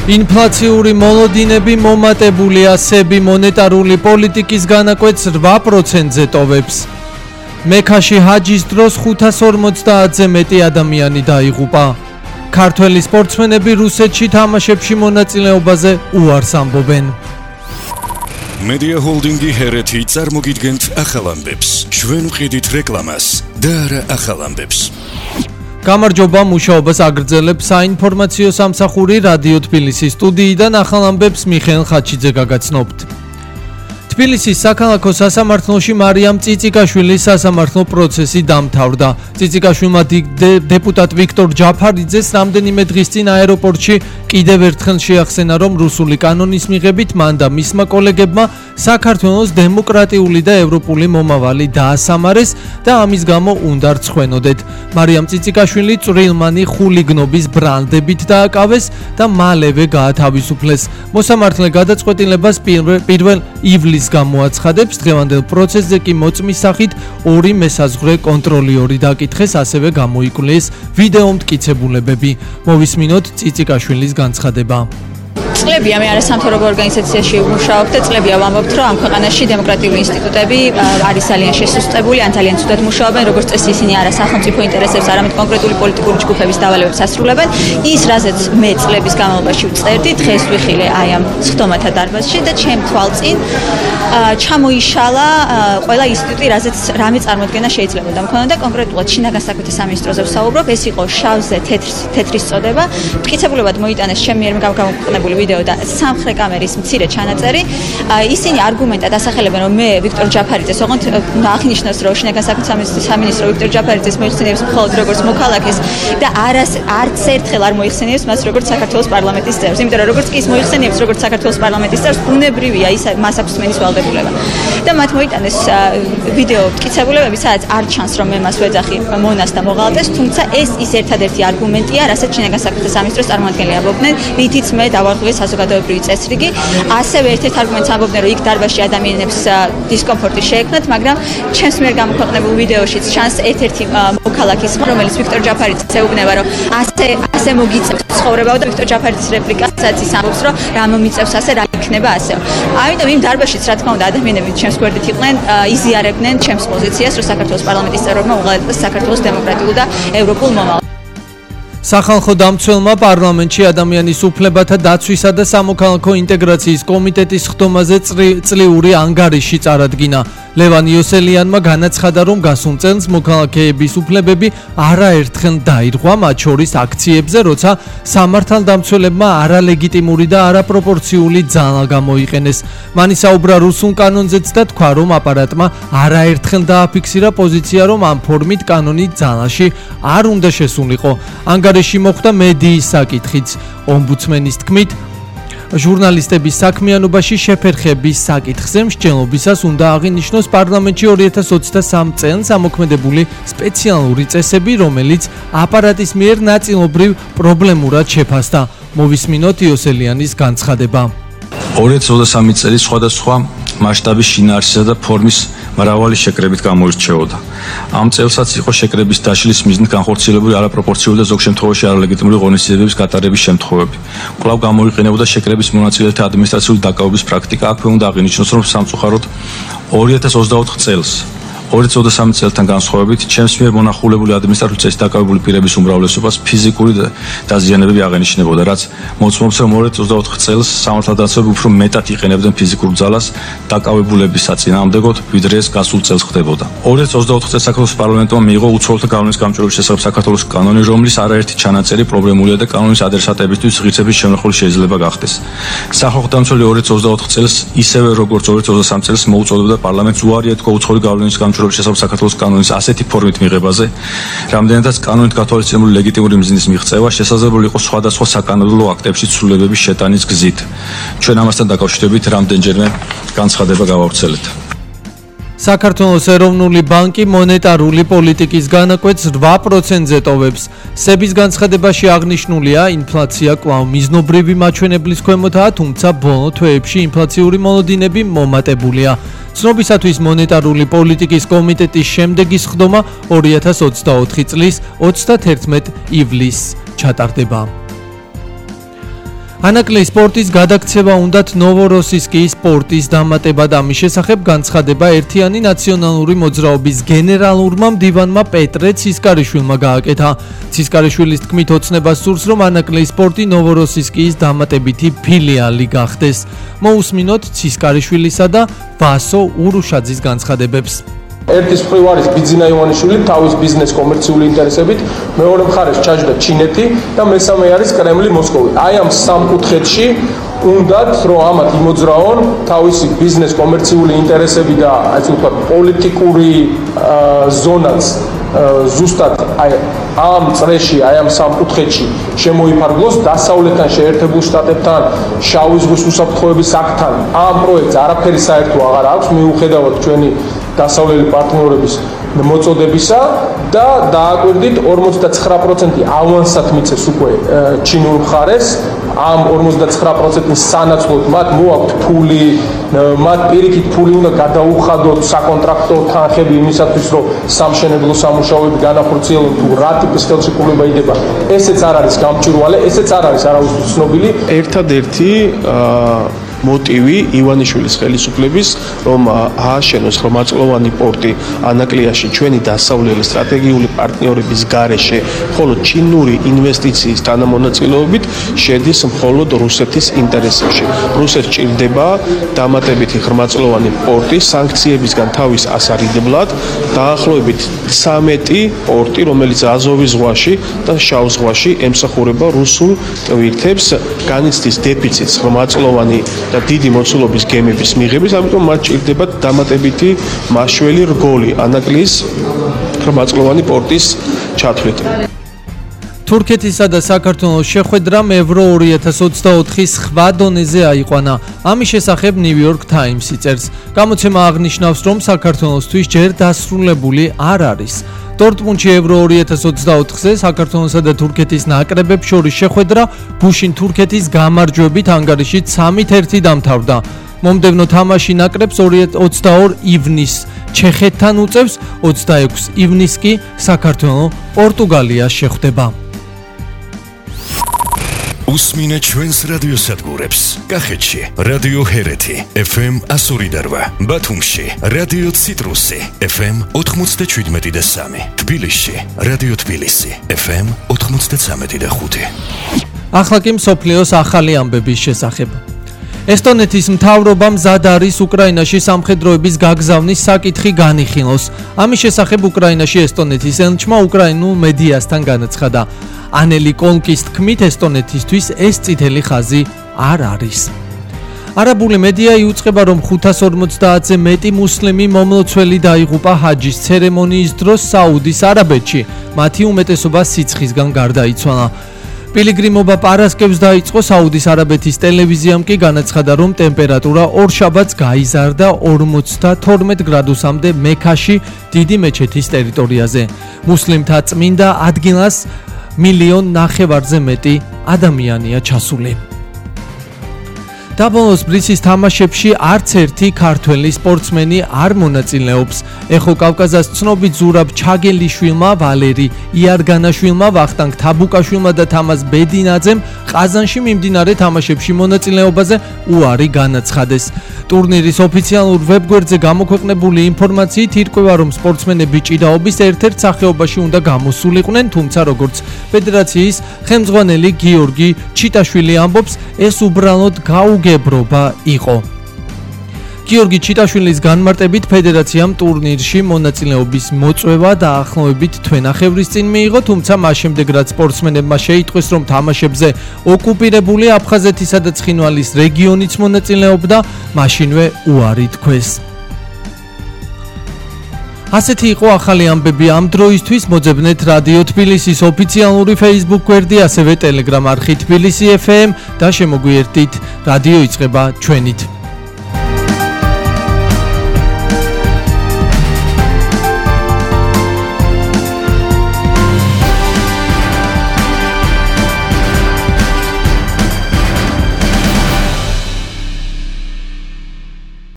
ინფლაციური მოლოდინები მომატებული ასები მონეტარული პოლიტიკის განაკვეთს 8%-ზე ტოვებს. მექაში ჰაჯის დროს 550-ზე მეტი ადამიანი დაიღუპა. ქართველი სპორტსმენები რუსეთში თამაშებში მონაწილეობაზე უარს ამბობენ. Media Holding-ი ჰერეთი წარმოგიდგენთ ახალ ამბებს. ჩვენ ვყიდით რეკლამას და არა ახალ ამბებს. გამარჯობა, მუშაობას აგრძელებს საინფორმაციო სამსახური რადიო თბილისის სტუდიიდან ახალ ამბებს მიხეილ ხაჩიძე გაგაცნობთ. თბილისის საქალაქო სასამართლოში მარიამ წიწიკაშვილის სასამართლო პროცესი დამთავრდა. წიწიკაშვილმა დეპუტატ ვიქტორ ჯაფარიძეს რამდენიმე დღის წინ აეროპორტში კიდევ ერთხელ შეახსენა, რომ რუსული კანონის მიღებით მან და მისმა კოლეგებმა საქართველოს დემოკრატიული და ევროპული მომავალი დაასამარეს და ამის გამო უნდა რცხვენოდეთ. მარიამ წიწიკაშვილი წვრილმანი ხულიგნობის ბრალდებით დააკავეს და მალევე გაათავისუფლეს. მოსამართლე გადაწყვეტილებას 1 ივლისს გამოაცხადებს. დღევანდელ პროცესზე კი მოწმის სახით 2 მესაზღვრე კონტროლიორი დაკითხეს, ასევე გამოიკვლეს ვიდეო მტკიცებულებები. მოვისმინოთ წიწიკაშვილის განცხადება. წლებია მე არასამთავრობო ორგანიზაციაში ვმუშაობ და წლებია ვამბობთ, რომ ამ ქვეყანაში დემოკრატიული ინსტიტუტები არის ძალიან შესუსტებული, ან ძალიან ცუდად მუშაობენ, როგორც წესი ისინი არა სახელმწიფო ინტერესებს, არამედ კონკრეტული პოლიტიკური ჯგუფების დავალებებს ასრულებენ. ის, რაზეც მე წლების განმავლობაში ვწერდი, დღეს ვიხილე აი ამ სხდომათა დარბაზში და ჩემ თვალწინ ჩამოიშალა ყველა ინსტიტუტი, რაზეც რამე წარმოქმნა შეიძლება და კონკრეტულად შინაგან საქმეთა სამინისტროზე ვსაუბრობ. ეს იყო შავზე თეთრის წოდება. მტკიცებულებად მოიტანეს ჩემი მიერ გამოქვეყნებული ვიდეო და სამხრე კამერის მცირე ჩანაწერი. ისინი არგუმენტად ასახელებენ, რომ მე ვიქტორ ჯაფარიძეს, ოღონდ აღნიშნოს, რომ შინაგან საქმეთა სამინისტრო ვიქტორ ჯაფარიძეს მოიხსენიებს მხოლოდ როგორც მოქალაქეს და არც ერთხელ არ მოიხსენიებს მას როგორც საქართველოს პარლამენტის წევრს. იმიტომ რომ როგორც კი ის მოიხსენიებს როგორც საქართველოს პარლამენტის წევრს, ბუნებრივია ის მას აქვს სმენის ვალდებულება. და მათ მოიტანეს ვიდეო მტკიცებულებები, სადაც არ ჩანს, რომ მე მას ვეძახი მონას და მოღალატეს, თუმცა ეს ის ერთადერთი არგუმენტია, რასაც შინაგან საქმეთა სამინისტროს წარმომადგენლები ამბობდნენ, რითიც მე დავარღვევე საზოგადოებრივი წესრიგი. ასევე ერთ-ერთ არგუმენტს ამბობდნენ, რომ იქ დარბაზში ადამიანებს დისკომფორტი შეექმნათ, მაგრამ ჩემს მიერ გამოქვეყნებულ ვიდეოშიც ჩანს ერთ-ერთი მოქალაქის, რომელიც ვიქტორ ჯაფარიძეს ეუბნება, რომ ასე მოგიწევს ცხოვრება და ვიქტორ ჯაფარიძის რეპლიკასაც ის ამბობს, რომ რა მომიწევს ასე, რა იქნება ასე. ამიტომ იმ დარბაზშიც რა თქმა უნდა ადამიანები ჩემს გვერდით იყვნენ, იზიარებდნენ ჩემს პოზიციას, რომ საქართველოს პარლამენტის წევრებმა უღალატეს საქართველოს დემოკრატიულ და ევროპულ მომავალს. სახალხო დამცველმა პარლამენტში ადამიანის უფლებათა დაცვისა და სამოქალაქო ინტეგრაციის კომიტეტის ხდომაზე წლიური ანგარიში წარადგინა. ლევან იოსელიანმა განაცხადა, რომ გასულ წელს მოქალაქეების უფლებები არაერთხელ დაირღვა, მათ შორის აქციებზე, როცა სამართალდამცველებმა არალეგიტიმური და არაპროპორციული ძალა გამოიყენეს. მან ისაუბრა რუსულ კანონზეც და თქვა, რომ აპარატმა არაერთხელ დააფიქსირა პოზიცია, რომ ამ ფორმით კანონი ძალაში არ უნდა შესულიყო. ანგარიში მოხვდა მედიის საკითხიც. ომბუდსმენის თქმით, ჟურნალისტების საქმიანობაში შეფერხების საკითხზე მსჯელობისას უნდა აღინიშნოს პარლამენტში 2023 წელს ამოქმედებული სპეციალური წესები, რომელიც აპარატის მიერ ნაწილობრივ პრობლემურად შეფასდა. მოვისმინოთ იოსელიანის განცხადება. 2023 წელი სხვადასხვა მასშტაბის შინაარსისა და ფორმის მრავალი შეკრებით გამოირჩეოდა. ამ წელსაც იყო შეკრების დაშლის მიზნით განხორციელებული არაპროპორციული და ზოგ შემთხვევაში არალეგიტიმური ღონისძიებების გატარების შემთხვევები. კვლავ გამოიყენებოდა შეკრების მონაწილეთა ადმინისტრაციული დაკავების პრაქტიკა. აქვე უნდა აღინიშნოს, რომ სამწუხაროდ 2024 წელს 2023 წელთან განსხვავებით, ჩემს მიერ მონახულებული ადმინისტრაციული წესით დაკავებული პირების უმრავლესობას ფიზიკური დაზიანებები აღენიშნებოდა, რაც მოწმობს, რომ 2024 წელს სამართალდამცველები უფრო მეტად იყენებდნენ ფიზიკურ ძალას დაკავებულების საწინააღმდეგოდ, ვიდრე ეს გასულ წელს ხდებოდა. 2024 წელს საქართველოს პარლამენტმა მიიღო უცხოელთა კანონის გამჭვირვალობის შესახებ საქართველოს კანონი, რომლის არაერთი ჩანაწერი პრობლემულია და კანონის ადრესატებისთვის ღირსების შემოხული შეიძლება გახდეს. სახალხო დამცველი 2024 წელს, ისევე როგორც 2023 წელს მოუწოდებდა პარლამენტს უარი ეთქვა უცხოელი გავლენის შესაბამისად საქართველოს კანონის ასეთი ფორმით მიღებაზე, რამდენადაც კანონით გათვალისწინებული ლეგიტიმური მიზნის მიღწევა შესაძლებელი იყო სხვადასხვა საკანონმდებლო აქტებში ცვლილებების შეტანის გზით. ჩვენ ამასთან დაკავშირებით რამდენჯერმე განცხადება გავავრცელეთ. საქართველოს ეროვნული ბანკი მონეტარული პოლიტიკის განაკვეთს 8%-ზე ტოვებს. სების განცხადებაში აღნიშნულია, ინფლაცია კვლავ მიზნობრივი მაჩვენებლის ქვემოთაა, თუმცა ბოლო თვეებში ინფლაციური მოლოდინები მომატებულია. ცნობისათვის მონეტარული პოლიტიკის კომიტეტის შემდეგი სხდომა 2024 წლის 31 ივლისს ჩატარდება. ანაკლი სპორტის გადაქცევა უნდათ ნოვოროსისკის სპორტის დამატება და ამის შესახებ განცხადება ერთიანი ნაციონალური მოძრაობის გენერალურმა მდივანმა პეტრე ცისკარიშვილმა გააკეთა. ცისკარიშვილის თქმით ოცნებას სურს, რომ ანაკლი სპორტი ნოვოროსისკის დამატებითი ფილიალი გახდეს. მოусმინოთ ცისკარიშვილისა და ვასო ურუშაძის განცხადებებს. ერთის მხრივ არის ბიძინა ივანიშვილი თავის ბიზნეს კომერციული ინტერესებით, მეორე მხარეს ჩაჯდა ჩინეთი და მესამე არის კრემლი მოსკოვი. აი ამ სამ კუთხეთში უნდათ რომ ამათ იმოძრაონ თავისი ბიზნეს კომერციული ინტერესები და ასე ვთქვათ პოლიტიკური ზონაც ზუსტად ამ წრეში, ამ სამ კუთხეთში შემოიფარგლოს დასავლეთთან შეერთებულ შტატებთან, შავი ზღვის უსაფრთხოების აქტთან. ამ პროექტს არაფერი საერთო აღარ აქვს, მიუხედავად ჩვენი დასავლელი პარტნიორების მოწოდებისა და დააკვირდით 49% ავანსად მიცეს უკვე ჩინურ მხარეს. ამ 59%-ის სანაცვლოდ მათ მოაქვთ ფული, მათ პირიქით ფული უნდა გადაუხადოთ საკონტრაქტო თანხები იმისათვის, რომ სამშენებლო სამუშაოები განახორციელონ თუ რა ტიპის ხელშეკრულება იდება. ესეც არ არის გამჭვირვალე, ესეც არ არის არავისთვის ცნობილი. ერთადერთი მოტივი ივანიშვილის ხელისუფლების რომ ააშენოს ხმამაწვდომანი პორტი ანაკლიაში ჩვენი დასავლელი სტრატეგიული პარტნიორების გარეშე, ხოლო ჩინური ინვესტიციის თანამონაწილეობით შედის მხოლოდ რუსეთის ინტერესებში. რუსეთს ჭირდება დამატებითი ხმამაწვდომანი პორტი სანქციებისგან თავის ასარიდებლად, დაახლოებით 13 პორტი, რომელიც აზოვის ზღვაში და შავ ზღვაში ემსახურება რუსულ ტვირთებს, განიცდის დეფიციტს ხმამაწვდომანი და დიდი მოცულობის გემების მიღების, ამიტომ მათ ჭირდებათ დამატებითი მაშველი რგოლი ანაკლის ხმამაწვდომანი პორტის ჩათვლით. თურქეთისა და საქართველოს შეხვედრამ ევრო 2024 სხვა დონეზე აიყვანა. ამის შესახებ New York Times წერს. გამოცემა აღნიშნავს, რომ საქართველოსთვის ჯერ დასრულებული არ არის. დორტმუნდში ევრო 2024-ზე საქართველოსა და თურქეთის ნაკრებებს შორის შეხვედრა ბუშინ თურქეთის გამარჯვებით ანგარიშით 3-1 დამთავრდა. მომდევნო თამაში ნაკრებს 22 ივნისს ჩეხეთთან უწევს, 26 ივნისს კი საქართველო პორტუგალიას შეხვდება. უსმინე ჩვენს რადიოსადგურებს. კახეთში რადიო ჰერეთი FM 102.8, ბათუმში რადიო ციტრუსი FM 97.3, თბილისში რადიო თბილისი FM 93.5. ახლა კი მსოფლიოს ახალი ამბების შესახებ. ესტონეთის მთავრობა მზად არის უკრაინაში სამხედროების გაგზავნის საკითხი განიხილოს. ამის შესახებ უკრაინაში ესტონეთის ელჩმა უკრაინულ მედიასთან განაცხადა. ანელი კონკის თქმით, ესტონეთისთვის ეს წითელი ხაზი არ არის. არაბული მედია იუწყება, რომ 550-ზე მეტი მუსლიმი მომლოცველი დაიღუპა ჰაჯის ცერემონიის დროს საუდის არაბეთში. მათი უმეტესობა სიცხისგან გარდაიცვალა. პილიგრიმობა პარასკევს დაიწყო. საუდის არაბეთის ტელევიზიამ კი განაცხადა, რომ ტემპერატურა ორშაბათს გაიზარდა 42 გრადუსამდე მექაში, დიდი მეჩეთის ტერიტორიაზე. მუსლიმთა წმინდა ადგილას 1,5 მილიონზე მეტი ადამიანია ჩასული. დაბლოუს ბრისის თამაშებში არც ერთი ქართველი სპორტსმენი არ მონაწილეობს. ეხო კავკაზას ცნობილ ზურაბ ჩაგელიშვილმა, ვალერი იარგანაშვილმა, ვახტანგ თაბუკაშვილმა და თამაზ ბედინაძემ ყაზანში მიმდინარე თამაშებში მონაწილეობაზე უარი განაცხადეს. ტურნირის ოფიციალურ ვებგვერდზე გამოქვეყნებული ინფორმაციით ირკვევა, რომ სპორტსმენები ჭიდაობის ერთ-ერთ სახეობაში უნდა გამოსულიყვნენ, თუმცა როგორც ფედერაციის ხელმძღვანელი გიორგი ჩიტაშვილი ამბობს, ეს უბრალოდ გაუგებრობა იყო. გიორგი ჩიტაშვილის განმარტებით ფედერაციამ ტურნირში მონაწილეობის მოწვევა დაახლოებით თვენახევრის წინ მიიღო, თუმცა მას შემდეგ რაც სპორტსმენებმა შეიტყვეს, რომ თამაშებზე ოკუპირებული აფხაზეთისა და ცხინვალის რეგიონიც მონაწილეობდა, მაშინვე უარი თქვეს. ასეთი იყო ახალი ამბები ამ დროისთვის. მოძებნეთ რადიო თბილისის ოფიციალური Facebook გვერდი, ასევე Telegram არხი თბილისი FM და შემოგვიერთდით. რადიო იწყება ჩვენით.